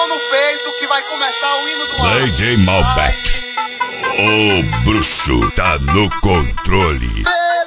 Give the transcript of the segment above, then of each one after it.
mão no peito que vai começar o hino do ar. DJ Malbec, o bruxo tá no controle.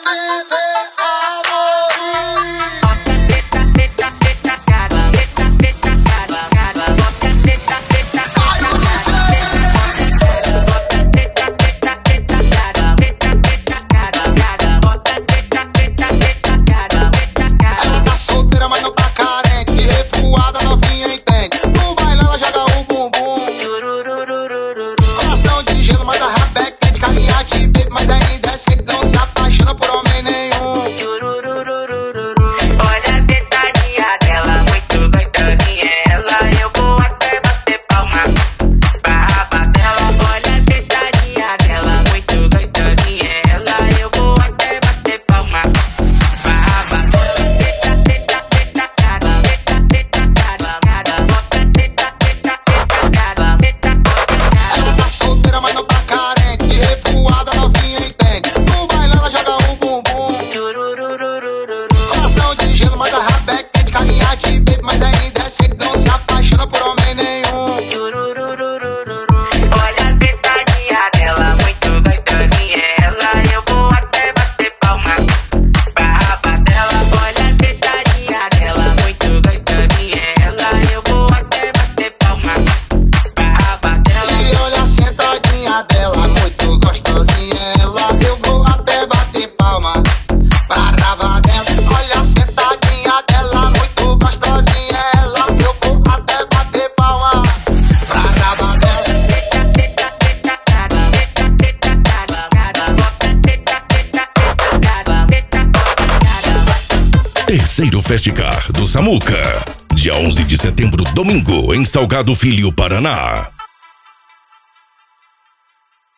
Terceiro Festicar do Samuca, dia 11 de setembro, domingo, em Salgado Filho, Paraná.